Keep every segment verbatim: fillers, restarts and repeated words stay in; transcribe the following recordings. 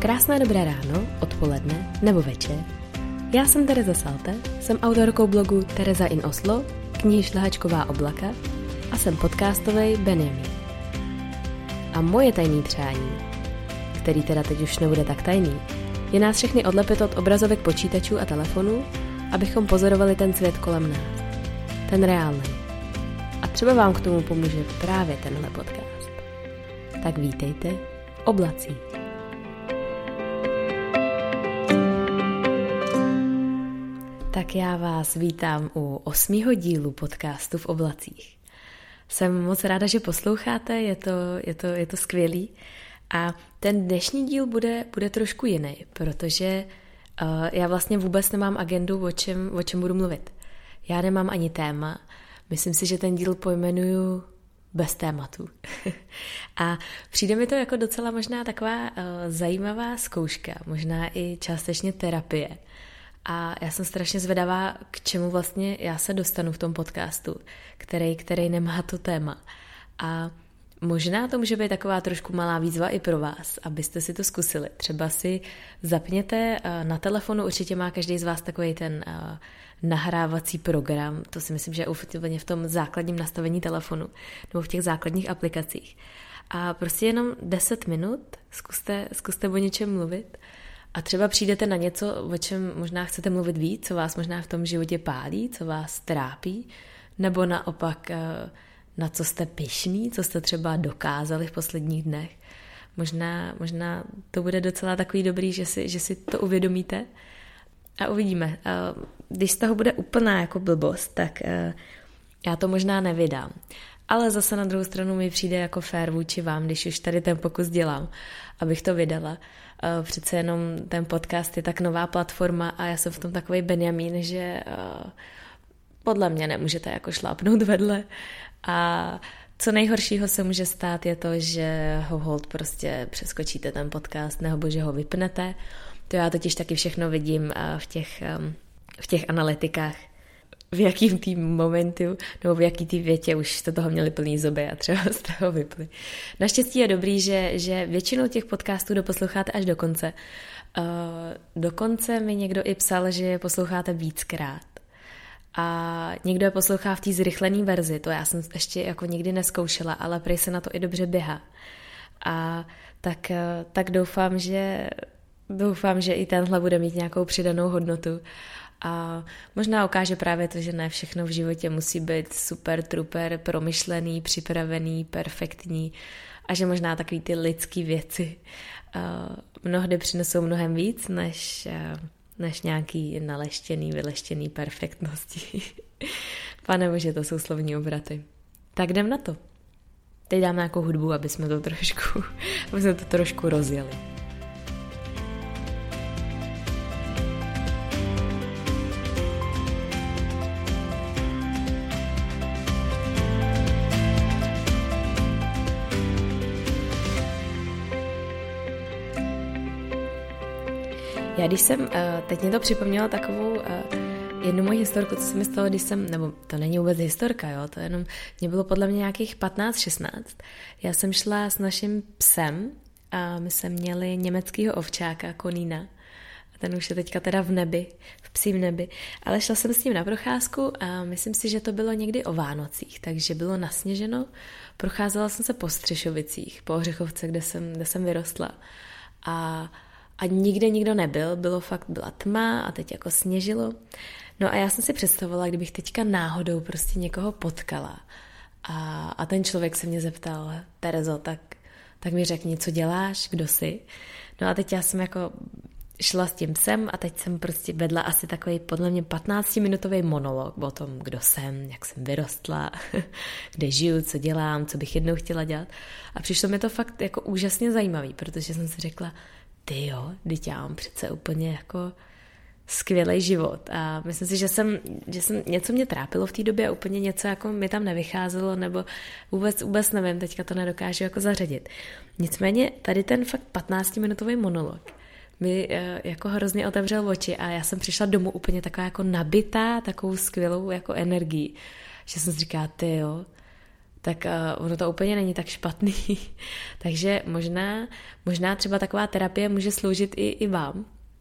Krásné dobré ráno, odpoledne nebo večer. Já jsem Tereza Salte, jsem autorkou blogu Tereza in Oslo, knihy Šlehačková oblaka a jsem podcastovej Benjamin. A moje tajný přání, který teda teď už nebude tak tajný, je nás všechny odlepit od obrazovek počítačů a telefonů, abychom pozorovali ten svět kolem nás. Ten reálný. A třeba vám k tomu pomůže právě tenhle podcast. Tak vítejte v oblacích. Tak já vás vítám u osmého dílu podcastu v oblacích. Jsem moc ráda, že posloucháte, je to, je to, je to skvělý. A ten dnešní díl bude, bude trošku jiný, protože uh, já vlastně vůbec nemám agendu, o čem, o čem budu mluvit. Já nemám ani téma. Myslím si, že ten díl pojmenuju bez tématu. A přijde mi to jako docela možná taková uh, zajímavá zkouška, možná i částečně terapie. A já jsem strašně zvědavá, k čemu vlastně já se dostanu v tom podcastu, který, který nemá to téma. A možná to může být taková trošku malá výzva i pro vás, abyste si to zkusili. Třeba si zapněte na telefonu, určitě má každý z vás takový ten nahrávací program, to si myslím, že je úplně v tom základním nastavení telefonu nebo v těch základních aplikacích. A prostě jenom deset minut zkuste, zkuste o něčem mluvit a třeba přijdete na něco, o čem možná chcete mluvit víc, co vás možná v tom životě pálí, co vás trápí, nebo naopak na co jste pyšný, co jste třeba dokázali v posledních dnech. Možná, možná to bude docela takový dobrý, že si, že si to uvědomíte a uvidíme. Když z toho bude úplná jako blbost, tak já to možná nevydám. Ale zase na druhou stranu mi přijde jako fér vůči vám, když už tady ten pokus dělám, abych to vydala. Přece jenom ten podcast je tak nová platforma a já jsem v tom takovej Benjamín, že podle mě nemůžete jako šlápnout vedle. A co nejhoršího se může stát je to, že ho hold prostě přeskočíte ten podcast nebo že ho vypnete. To já totiž taky všechno vidím v těch, v těch analytikách, v jakým tým momentu nebo v jaký tý větě už jste toho měli plný zuby a třeba jste ho vypli. Naštěstí je dobrý, že, že většinou těch podcastů doposloucháte až do konce. Dokonce mi někdo i psal, že je posloucháte víckrát. A někdo je poslouchá v té zrychlené verzi, to já jsem ještě jako nikdy neskoušela, ale prej se na to i dobře běhá. A tak, tak doufám, že, doufám, že i tenhle bude mít nějakou přidanou hodnotu. A možná ukáže právě to, že ne všechno v životě musí být super, truper, promyšlený, připravený, perfektní a že možná takový ty lidský věci uh, mnohdy přinesou mnohem víc, než... Uh, než nějaký naleštěný, vyleštěný perfektnosti. Pane bože, to jsou slovní obraty. Tak jdem na to. Teď dáme nějakou hudbu, aby jsme to trošku, aby jsme to trošku rozjeli. Já když jsem, teď mě to připomněla takovou jednu moji historku, co se mi stalo, když jsem, nebo to není vůbec historka, jo, to jenom, mě bylo podle mě nějakých patnáct šestnáct. Já jsem šla s naším psem a my jsme měli německýho ovčáka, Konína. A ten už je teďka teda v nebi, v psím nebi. Ale šla jsem s ním na procházku a myslím si, že to bylo někdy o Vánocích, takže bylo nasněženo. Procházela jsem se po Střešovicích, po Ořechovce, kde jsem, kde jsem vyrostla. A A nikde nikdo nebyl, bylo fakt, byla tma a teď jako sněžilo. No a já jsem si představovala, kdybych teďka náhodou prostě někoho potkala a, a ten člověk se mě zeptal, Terezo, tak, tak mi řekni, co děláš, kdo jsi. No a teď já jsem jako šla s tím psem a teď jsem prostě vedla asi takový podle mě patnáctiminutový monolog o tom, kdo jsem, jak jsem vyrostla, kde žiju, co dělám, co bych jednou chtěla dělat. A přišlo mi to fakt jako úžasně zajímavý, protože jsem si řekla, ty jo, teď já mám přece úplně jako skvělý život a myslím si, že jsem, že jsem něco mě trápilo v té době a úplně něco jako mi tam nevycházelo nebo vůbec, vůbec nevím, teďka to nedokážu jako zařadit. Nicméně tady ten fakt patnáctiminutový monolog mi jako hrozně otevřel oči a já jsem přišla domů úplně taková jako nabitá, takovou skvělou jako energií, že jsem si říkala, ty jo, tak uh, ono to úplně není tak špatný. Takže možná, možná třeba taková terapie může sloužit i, i vám.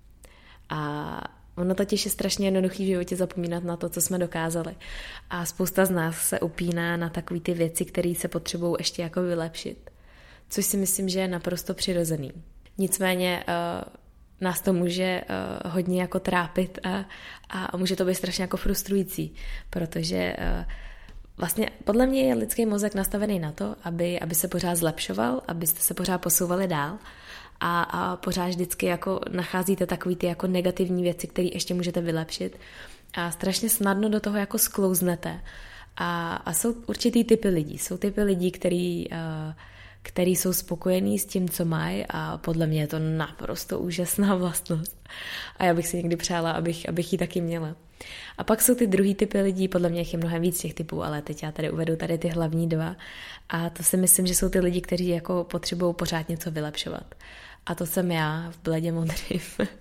A ono totiž je strašně jednoduchý v životě zapomínat na to, co jsme dokázali. A spousta z nás se upíná na takové ty věci, které se potřebují ještě jako vylepšit. Což si myslím, že je naprosto přirozený. Nicméně uh, nás to může uh, hodně jako trápit a, a může to být strašně jako frustrující, protože uh, vlastně podle mě je lidský mozek nastavený na to, aby, aby se pořád zlepšoval, abyste se pořád posouvali dál a, a pořád vždycky jako nacházíte takový ty jako negativní věci, které ještě můžete vylepšit a strašně snadno do toho jako sklouznete. A, a jsou určitý typy lidí. Jsou typy lidí, který... Uh, který jsou spokojení s tím, co mají a podle mě je to naprosto úžasná vlastnost. A já bych si někdy přála, abych, abych ji taky měla. A pak jsou ty druhý typy lidí, podle mě je mnohem víc těch typů, ale teď já tady uvedu tady ty hlavní dva. A to si myslím, že jsou ty lidi, kteří jako potřebují pořád něco vylepšovat. A to jsem já v bledě modrým.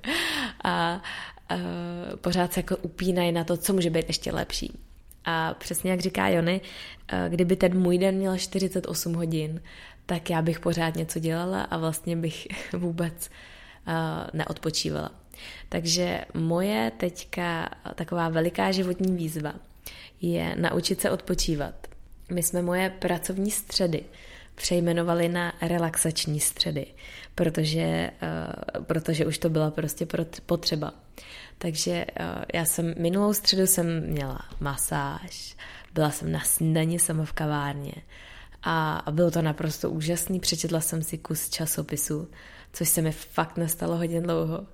a, a pořád se jako upínají na to, co může být ještě lepší. A přesně jak říká Jony, kdyby ten můj den měl čtyřicet osm hodin, tak já bych pořád něco dělala a vlastně bych vůbec uh, neodpočívala. Takže moje teďka taková veliká životní výzva je naučit se odpočívat. My jsme moje pracovní středy přejmenovali na relaxační středy, protože, uh, protože už to byla prostě potřeba. Takže uh, já jsem minulou středu jsem měla masáž, byla jsem na snídani sama v kavárně, a bylo to naprosto úžasný, přečetla jsem si kus časopisu, což se mi fakt nestalo hodně dlouho.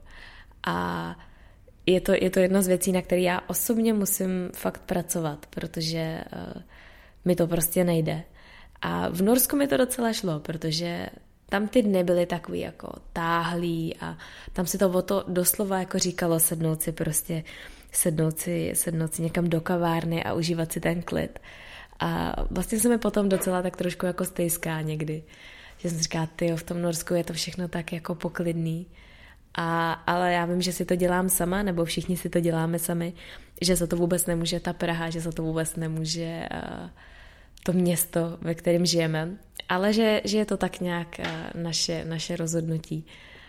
A je to, je to jedna z věcí, na které já osobně musím fakt pracovat, protože uh, mi to prostě nejde. A v Norsku mi to docela šlo, protože tam ty dny byly takový jako táhlý a tam si to o to doslova jako říkalo sednout si prostě, sednout si, sednout si někam do kavárny a užívat si ten klid. A vlastně se mi potom docela tak trošku jako stejská někdy, že jsem říkala, tyjo, v tom Norsku je to všechno tak jako poklidný. A, ale já vím, že si to dělám sama, nebo všichni si to děláme sami, že za to vůbec nemůže ta Praha, že za to vůbec nemůže uh, to město, ve kterém žijeme, ale že, že je to tak nějak uh, naše, naše rozhodnutí.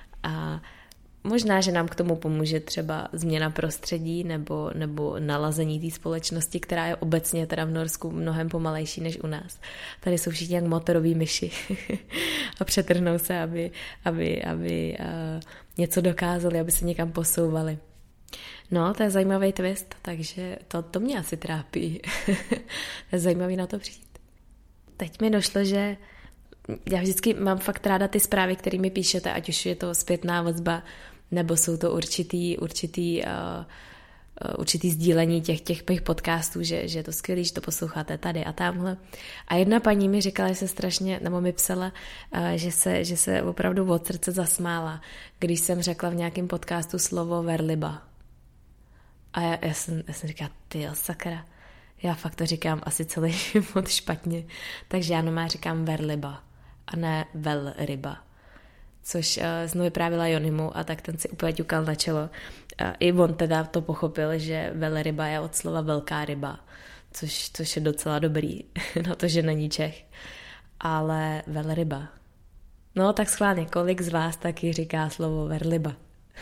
A možná, že nám k tomu pomůže třeba změna prostředí nebo, nebo nalazení té společnosti, která je obecně teda v Norsku mnohem pomalejší než u nás. Tady jsou všichni jak motoroví myši a přetrhnou se, aby, aby, aby uh, něco dokázali, aby se někam posouvali. No, to je zajímavý twist, takže to, to mě asi trápí. To je zajímavý na to přijít. Teď mi došlo, že já vždycky mám fakt ráda ty zprávy, které mi píšete, ať už je to zpětná vazba, nebo jsou to určitý, určitý, uh, uh, určitý sdílení těch, těch mých podcastů, že, že je to skvělý, že to posloucháte tady a tamhle. A jedna paní mi říkala, že se strašně, nebo mi psala, uh, že, se, že se opravdu od srdce zasmála, když jsem řekla v nějakém podcastu slovo verliba. A já, já, jsem, já jsem říkala, tyjo, sakra, já fakt to říkám asi celý život špatně, takže já nomá říkám verliba a ne velryba. Což uh, znovu vyprávila Jonimu a tak ten si úplně ťukal na čelo. Uh, I on teda to pochopil, že velryba je od slova velká ryba, což, což je docela dobrý na to, že není Čech. Ale velryba. No tak schválně, kolik z vás taky říká slovo verliba?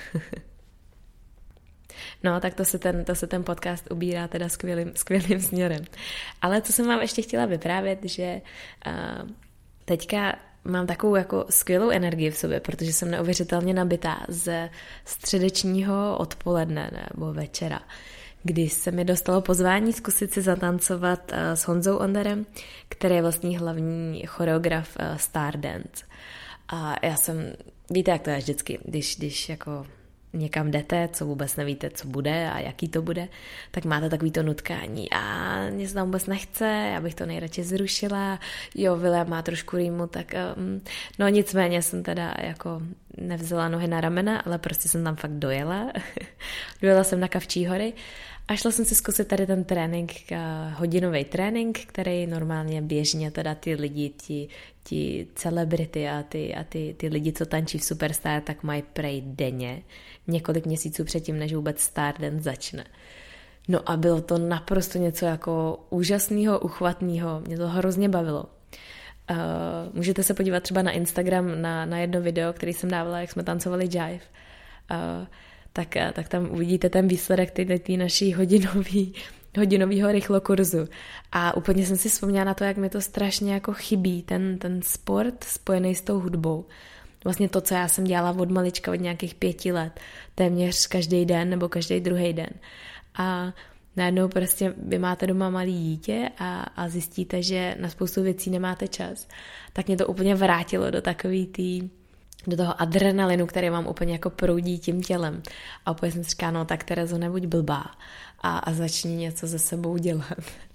No, tak to se ten, to se ten podcast ubírá teda skvělým, skvělým směrem. Ale co jsem vám ještě chtěla vyprávět, že uh, teďka mám takovou jako skvělou energii v sobě, protože jsem neuvěřitelně nabitá ze středečního odpoledne nebo večera, kdy se mi dostalo pozvání zkusit si zatancovat uh, s Honzou Onderem, který je vlastně hlavní choreograf uh, Stardance. A já jsem, víte, jak to je vždycky, když, když jako někam jdete, co vůbec nevíte, co bude a jaký to bude, tak máte takový to nutkání a mě se tam vůbec nechce, já bych to nejradši zrušila, jo, William má trošku rýmu, tak um, no nicméně jsem teda jako nevzala nohy na ramena, ale prostě jsem tam fakt dojela, dojela jsem na Kavčí hory a šla jsem si zkusit tady ten trénink, hodinový trénink, který normálně běžně teda ty lidi, ti, ti celebrity a, ty, a ty, ty lidi, co tančí v Superstar, tak mají prej denně, několik měsíců předtím, než vůbec Stardance začne. No a bylo to naprosto něco jako úžasného, uchvatného, mě to hrozně bavilo. Uh, můžete se podívat třeba na Instagram na, na jedno video, který jsem dávala, jak jsme tancovali jive. Uh, tak, tak tam uvidíte ten výsledek té naší hodinový, hodinovýho rychlokurzu. A úplně jsem si vzpomněla na to, jak mi to strašně jako chybí, ten, ten sport spojený s tou hudbou. Vlastně to, co já jsem dělala od malička, od nějakých pěti let, téměř každý den nebo každý druhý den. A najednou prostě vy máte doma malý dítě a, a zjistíte, že na spoustu věcí nemáte čas. Tak mě to úplně vrátilo do takový tý, do toho adrenalinu, který vám úplně jako proudí tím tělem. A úplně jsem si říkala, no tak Terezo, nebuď blbá a, a začni něco se sebou dělat.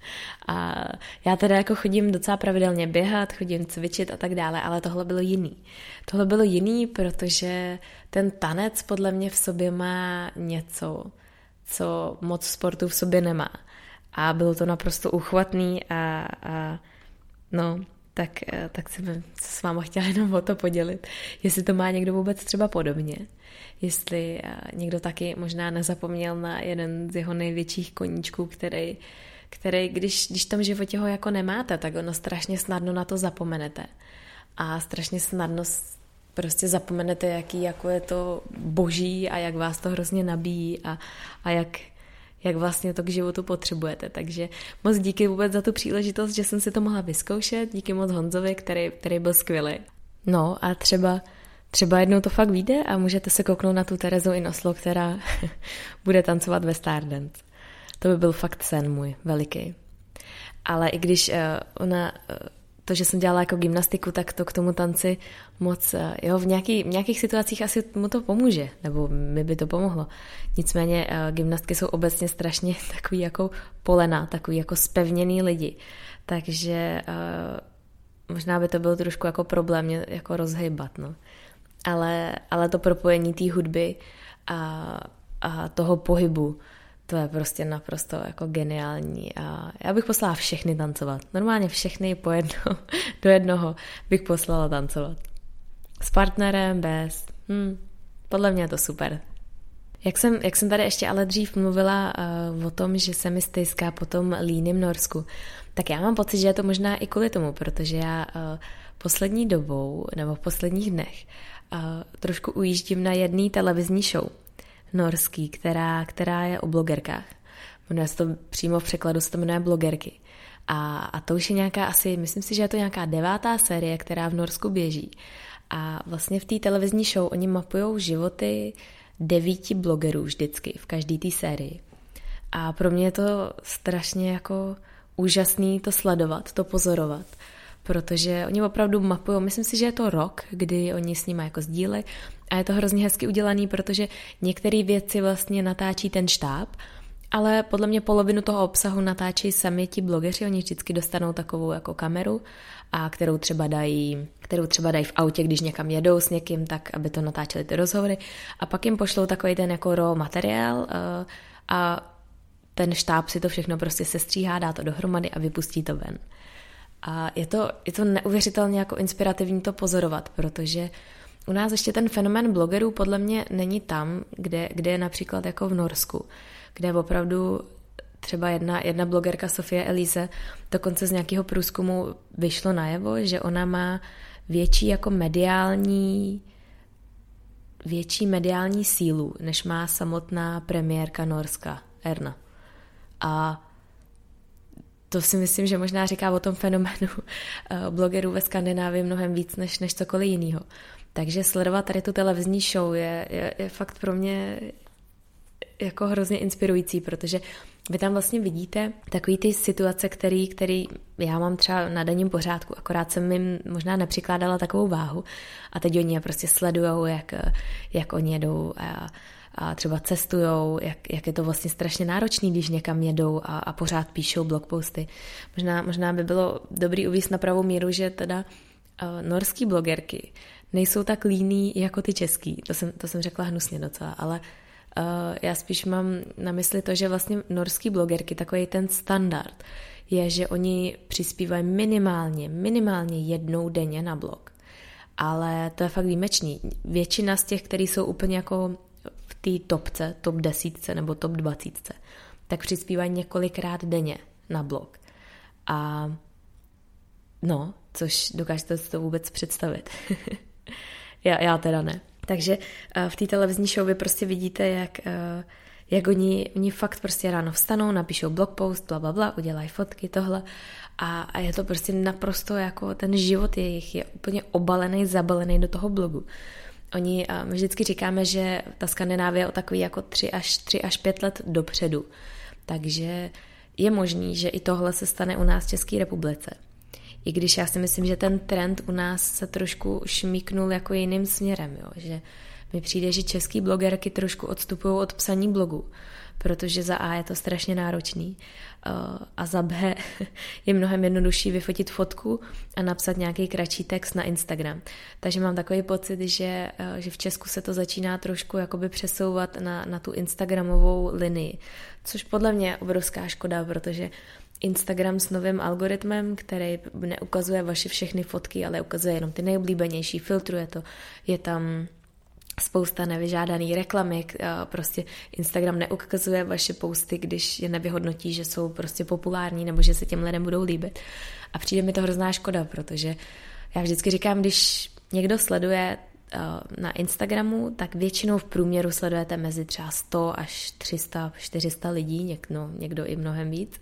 A já teda jako chodím docela pravidelně běhat, chodím cvičit a tak dále, ale tohle bylo jiný. Tohle bylo jiný, protože ten tanec podle mě v sobě má něco, co moc sportu v sobě nemá. A bylo to naprosto uchvatný a, a no, tak, tak jsem se s váma chtěla jenom o to podělit. Jestli to má někdo vůbec třeba podobně. Jestli někdo taky možná nezapomněl na jeden z jeho největších koníčků, který, který když, když v tom životě ho jako nemáte, tak ono strašně snadno na to zapomenete. A strašně snadno prostě zapomenete, jaký jako je to boží a jak vás to hrozně nabíjí a, a jak, jak vlastně to k životu potřebujete. Takže moc díky vůbec za tu příležitost, že jsem si to mohla vyzkoušet. Díky moc Honzovi, který, který byl skvělý. No a třeba, třeba jednou to fakt vyjde a můžete se kouknout na tu Terezu Inoslo, která bude tancovat ve Stardance. To by byl fakt sen můj, veliký. Ale i když uh, ona... Uh, to, že jsem dělala jako gymnastiku, tak to k tomu tanci moc, jo, v, nějaký, v nějakých situacích asi mu to pomůže, nebo mi by to pomohlo. Nicméně gymnastky jsou obecně strašně takový jako polena, takový jako spevněný lidi, takže uh, možná by to bylo trošku jako problém mě jako rozhejbat, no. Ale, ale to propojení té hudby a, a toho pohybu, to je prostě naprosto jako geniální a já bych poslala všechny tancovat. Normálně všechny po jedno, do jednoho bych poslala tancovat. S partnerem, bez. Hm, podle mě je to super. Jak jsem, jak jsem tady ještě ale dřív mluvila uh, o tom, že se mi stejská potom líním Norsku, tak já mám pocit, že je to možná i kvůli tomu, protože já uh, poslední dobou nebo v posledních dnech uh, trošku ujíždím na jedný televizní show norský, která, která je o blogerkách. Jmenuje se to přímo v překladu, se to jmenuje Blogerky. A, a to už je nějaká asi, myslím si, že je to nějaká devátá série, která v Norsku běží. A vlastně v té televizní show oni mapujou životy devíti blogerů vždycky, v každé té sérii. A pro mě je to strašně jako úžasný to sledovat, to pozorovat, protože oni opravdu mapují, myslím si, že je to rok, kdy oni s nimi jako sdílejí a je to hrozně hezky udělaný, protože některé věci vlastně natáčí ten štáb, ale podle mě polovinu toho obsahu natáčí sami ti blogeři, oni vždycky dostanou takovou jako kameru, a kterou třeba dají, kterou třeba dají v autě, když někam jedou s někým, tak aby to natáčeli ty rozhovory a pak jim pošlou takový ten jako raw materiál a ten štáb si to všechno prostě sestříhá, dá to dohromady a vypustí to ven. A je to, je to neuvěřitelně jako inspirativní to pozorovat, protože u nás ještě ten fenomén blogerů podle mě není tam, kde, kde je například jako v Norsku, kde opravdu třeba jedna, jedna blogerka Sofie Elise dokonce z nějakého průzkumu vyšlo najevo, že ona má větší jako mediální větší mediální sílu, než má samotná premiérka Norska, Erna. A to si myslím, že možná říká o tom fenoménu blogerů ve Skandinávii mnohem víc než, než cokoliv jiného. Takže sledovat tady tu televizní show je, je, je fakt pro mě jako hrozně inspirující, protože vy tam vlastně vidíte takový ty situace, který, který já mám třeba na denním pořádku, akorát jsem jim možná nepřikládala takovou váhu a teď oni je prostě sledujou, jak, jak oni jedou a, a třeba cestujou, jak, jak je to vlastně strašně náročný, když někam jedou a, a pořád píšou blogposty. Možná, možná by bylo dobrý uvést na pravou míru, že teda uh, norský blogerky nejsou tak líný jako ty český. To jsem, to jsem řekla hnusně docela, ale uh, já spíš mám na mysli to, že vlastně norský blogerky, takový ten standard, je, že oni přispívají minimálně, minimálně jednou denně na blog. Ale to je fakt výjimečný. Většina z těch, který jsou úplně jako v té topce, top desítce nebo top dvacítce, tak přispívají několikrát denně na blog. A no, což dokážete si to vůbec představit. já, já teda ne. Takže uh, v té televizní show vy prostě vidíte, jak, uh, jak oni, oni fakt prostě ráno vstanou, napíšou blog post, bla, bla, bla, udělají fotky, tohle a, a je to prostě naprosto jako ten život jejich je úplně obalený, zabalený do toho blogu. Oni, uh, my vždycky říkáme, že ta Skandinávie je o takový jako tři až, tři až pět let dopředu. Takže je možný, že i tohle se stane u nás v České republice. I když já si myslím, že ten trend u nás se trošku šmíknul jako jiným směrem, jo? Že mi přijde, že český blogerky trošku odstupují od psaní blogu, protože za A je to strašně náročný a za B je mnohem jednodušší vyfotit fotku a napsat nějaký kratší text na Instagram. Takže mám takový pocit, že, že v Česku se to začíná trošku jakoby přesouvat na, na tu instagramovou linii, což podle mě je obrovská škoda, protože Instagram s novým algoritmem, který neukazuje vaše všechny fotky, ale ukazuje jenom ty nejoblíbenější, filtruje to, je tam spousta nevyžádaný reklamy, prostě Instagram neukazuje vaše posty, když je nevyhodnotí, že jsou prostě populární nebo že se těm lidem budou líbit. A přijde mi to hrozná škoda, protože já vždycky říkám, když někdo sleduje na Instagramu, tak většinou v průměru sledujete mezi třeba sto až tři sta, čtyři sta lidí, někdo, někdo i mnohem víc.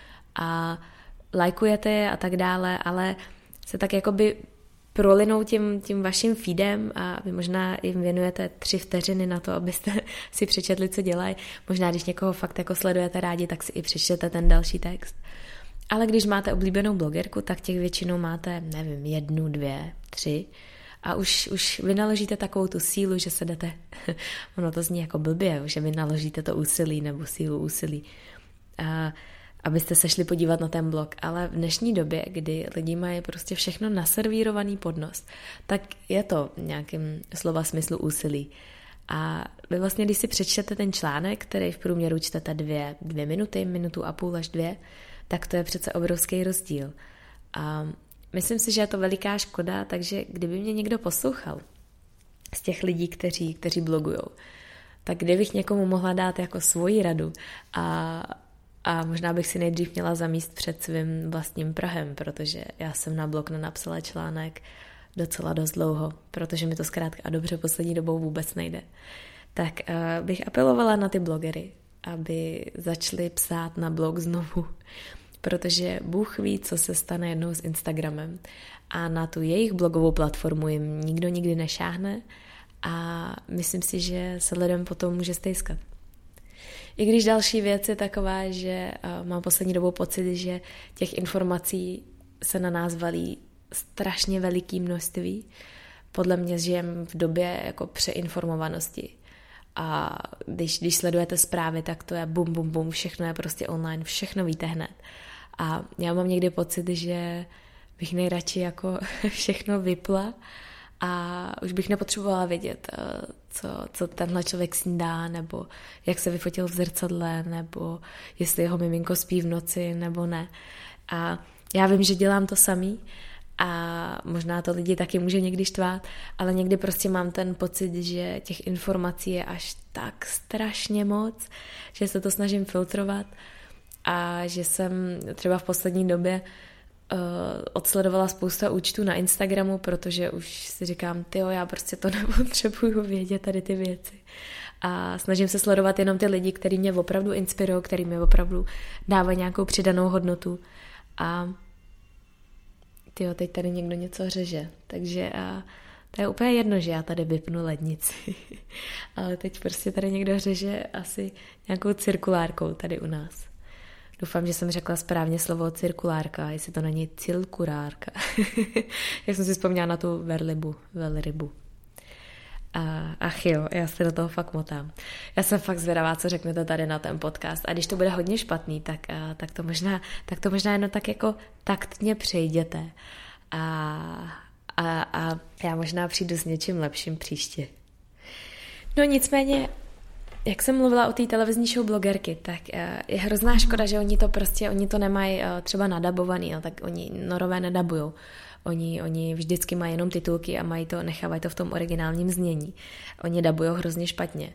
A lajkujete je a tak dále, ale se tak jakoby prolinou tím, tím vaším feedem a vy možná jim věnujete tři vteřiny na to, abyste si přečetli, co dělají. Možná, když někoho fakt jako sledujete rádi, tak si i přečtete ten další text. Ale když máte oblíbenou blogerku, tak těch většinou máte, nevím, jednu, dvě, tři a už, už vynaložíte takovou tu sílu, že se jdete, ono to zní jako blbě, že vynaložíte to úsilí nebo sílu úsilí. A abyste se šli podívat na ten blog, ale v dnešní době, kdy lidi mají prostě všechno naservírovaný pod nos, tak je to nějakým slova smyslu úsilí. A vy vlastně, když si přečtete ten článek, který v průměru čtete dvě, dvě minuty, minutu a půl až dvě, tak to je přece obrovský rozdíl. A myslím si, že je to veliká škoda, takže kdyby mě někdo poslouchal z těch lidí, kteří, kteří blogujou, tak kdybych někomu mohla dát jako svoji radu a A možná bych si nejdřív měla zamíst před svým vlastním prahem, protože já jsem na blog nenapsala článek docela dost dlouho, protože mi to zkrátka a dobře poslední dobou vůbec nejde. Tak uh, bych apelovala na ty blogery, aby začali psát na blog znovu, protože Bůh ví, co se stane jednou s Instagramem a na tu jejich blogovou platformu jim nikdo nikdy nešáhne a myslím si, že se lidem potom může stejskat. I když další věc je taková, že uh, mám poslední dobou pocit, že těch informací se na nás valí strašně veliký množství. Podle mě žijeme v době jako přeinformovanosti. A když, když sledujete zprávy, tak to je bum, bum, bum, všechno je prostě online, všechno víte hned. A já mám někdy pocit, že bych nejradši jako všechno vypla a už bych nepotřebovala vědět, co, co tenhle člověk snídá, nebo jak se vyfotil v zrcadle, nebo jestli jeho miminko spí v noci, nebo ne. A já vím, že dělám to samý a možná to lidi taky může někdy štvát, ale někdy prostě mám ten pocit, že těch informací je až tak strašně moc, že se to snažím filtrovat a že jsem třeba v poslední době Uh, odsledovala spousta účtů na Instagramu, protože už si říkám, tyjo, já prostě to nepotřebuju vědět tady ty věci. A snažím se sledovat jenom ty lidi, kteří mě opravdu inspirují, kteří mě opravdu dávají nějakou přidanou hodnotu. A tyjo, teď tady někdo něco řeže. Takže a to je úplně jedno, že já tady vypnu lednici. Ale teď prostě tady někdo řeže asi nějakou cirkulárkou tady u nás. Doufám, že jsem řekla správně slovo cirkulárka, jestli to není cilkurárka. Jak jsem si vzpomněla na tu velrybu. velrybu. A, ach jo, já se do toho fakt motám. Já jsem fakt zvědavá, co řeknete tady na ten podcast. A když to bude hodně špatný, tak, a, tak, to, možná, tak to možná jenom tak jako taktně přejděte. A, a, a já možná přijdu s něčím lepším příště. No nicméně, jak jsem mluvila o té televizní show blogerky, tak je hrozná škoda, že oni to prostě, oni to nemají třeba nadabovaný, no, tak oni Norové nedabujou. Oni, oni vždycky mají jenom titulky a mají to, nechávají to v tom originálním znění. Oni dabují hrozně špatně.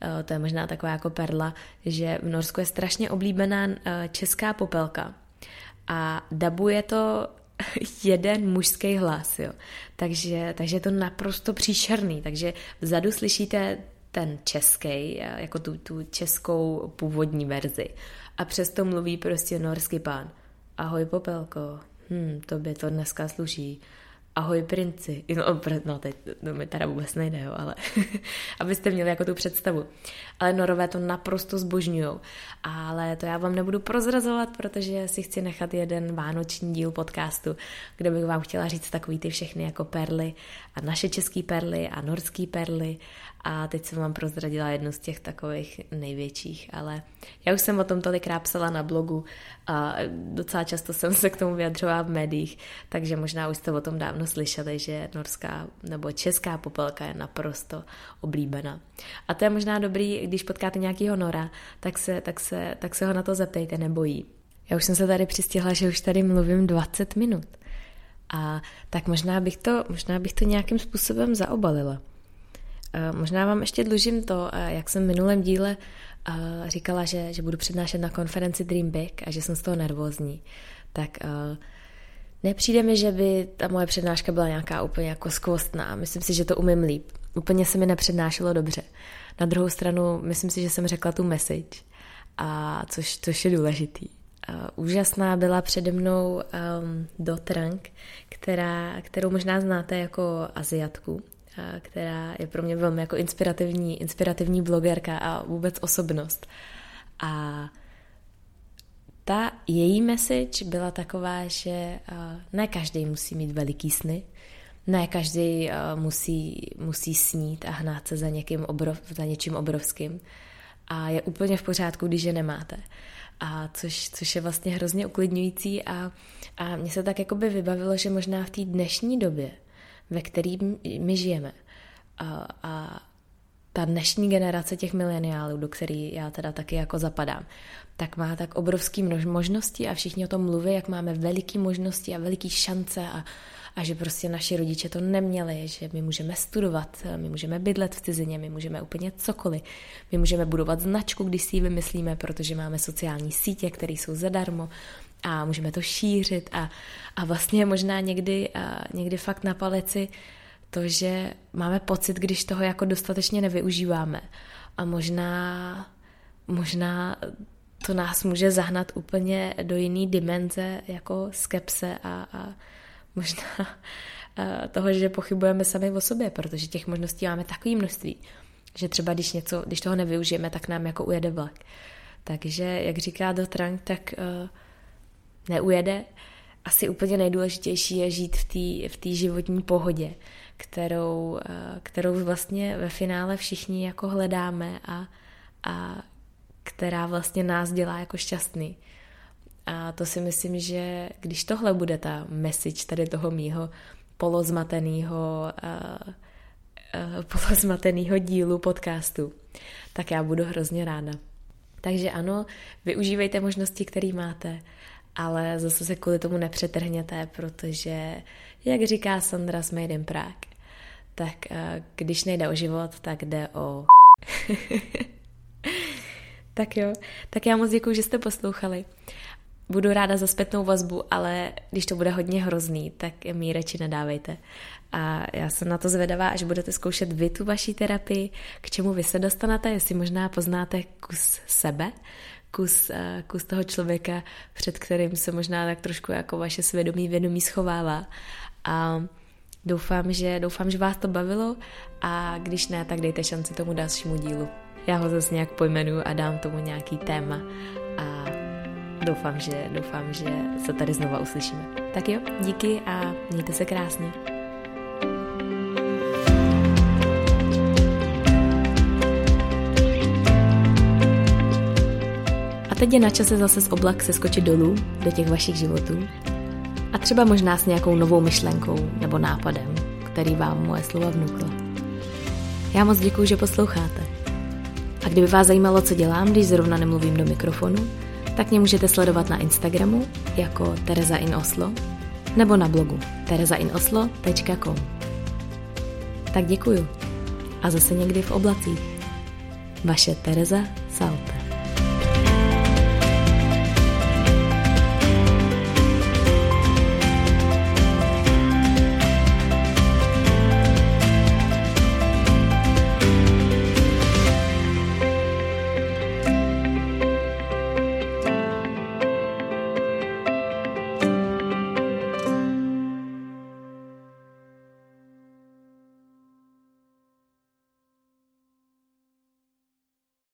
to je možná taková jako perla, že v Norsku je strašně oblíbená česká popelka a dabuje to jeden mužský hlas, jo. Takže, takže je to naprosto příšerný, takže vzadu slyšíte ten český, jako tu, tu českou původní verzi a přesto mluví prostě norský pán. Ahoj popelko, hm, tobě to dneska sluší. Ahoj princi. No, no teď no, mi teda vůbec nejde, jo, ale abyste měli jako tu představu. Ale Norové to naprosto zbožňujou. Ale to já vám nebudu prozrazovat, protože si chci nechat jeden vánoční díl podcastu, kde bych vám chtěla říct takový ty všechny jako perly a naše český perly a norský perly. A teď jsem vám prozradila jednu z těch takových největších, ale já už jsem o tom tolikrát psala na blogu a docela často jsem se k tomu vyjadřovala v médiích, takže možná už jste o tom dávno slyšeli, že norská nebo česká popelka je naprosto oblíbená. A to je možná dobrý, když potkáte nějakýho Nora, tak se, tak se, tak se ho na to zeptejte, nebojí. Já už jsem se tady přistihla, že už tady mluvím dvacet minut. A tak možná bych to, možná bych to nějakým způsobem zaobalila. Možná vám ještě dlužím to, jak jsem v minulém díle říkala, že, že budu přednášet na konferenci Dream Big a že jsem z toho nervózní. Tak nepřijde mi, že by ta moje přednáška byla nějaká úplně jako skvostná. Myslím si, že to umím líp. Úplně se mi nepřednášelo dobře. Na druhou stranu, myslím si, že jsem řekla tu message, a což, což je důležitý. Úžasná byla přede mnou um, Do Trang, která, kterou možná znáte jako Aziatku, která je pro mě velmi jako inspirativní, inspirativní blogerka a vůbec osobnost. A ta její message byla taková, že ne každý musí mít veliký sny, ne každý musí, musí snít a hnát se za, někým obrov, za něčím obrovským a je úplně v pořádku, když je nemáte. A což, což je vlastně hrozně uklidňující a, a mně se tak jakoby vybavilo, že možná v té dnešní době, ve které my žijeme, a, a ta dnešní generace těch mileniálů, do který já teda taky jako zapadám, tak má tak obrovský množ možností a všichni o tom mluví, jak máme veliký možnosti a veliký šance a, a že prostě naši rodiče to neměli, že my můžeme studovat, my můžeme bydlet v cizině, my můžeme úplně cokoliv, my můžeme budovat značku, když si ji vymyslíme, protože máme sociální sítě, které jsou zadarmo a můžeme to šířit a, a vlastně možná někdy, a někdy fakt na palici to, že máme pocit, když toho jako dostatečně nevyužíváme a možná, možná to nás může zahnat úplně do jiný dimenze jako skepse a, a možná a toho, že pochybujeme sami o sobě, protože těch možností máme takové množství, že třeba když, něco, když toho nevyužijeme, tak nám jako ujede vlak. Takže, jak říká Do Trang, tak uh, neujede. Asi úplně nejdůležitější je žít v té v té životní pohodě, kterou, kterou vlastně ve finále všichni jako hledáme a, a která vlastně nás dělá jako šťastný. A to si myslím, že když tohle bude ta message tady toho mýho polozmatenýho, uh, uh, polozmatenýho dílu podcastu, tak já budu hrozně ráda. Takže ano, využívejte možnosti, které máte, ale zase se kvůli tomu nepřetrhněte, protože, jak říká Sandra z Made in Prague, tak když nejde o život, tak jde o... Tak jo, tak já moc děkuju, že jste poslouchali. Budu ráda za zpětnou vazbu, ale když to bude hodně hrozný, tak mi radši nedávejte. A já jsem na to zvědavá, až budete zkoušet vy tu vaší terapii, k čemu vy se dostanete, jestli možná poznáte kus sebe, kus, kus toho člověka, před kterým se možná tak trošku jako vaše svědomí vědomí schovává. A doufám, že, doufám, že vás to bavilo a když ne, tak dejte šanci tomu dalšímu dílu. Já ho zase nějak pojmenuju a dám tomu nějaký téma a doufám, že, doufám, že se tady znova uslyšíme. Tak jo, díky a mějte se krásně. A teď je na čase zase z oblak se skočit dolů do těch vašich životů a třeba možná s nějakou novou myšlenkou nebo nápadem, který vám moje slova vnukla. Já moc děkuju, že posloucháte. A kdyby vás zajímalo, co dělám, když zrovna nemluvím do mikrofonu, tak mě můžete sledovat na Instagramu jako Tereza in Oslo nebo na blogu tereza in oslo tečka com. Tak děkuju a zase někdy v oblacích. Vaše Tereza Salt.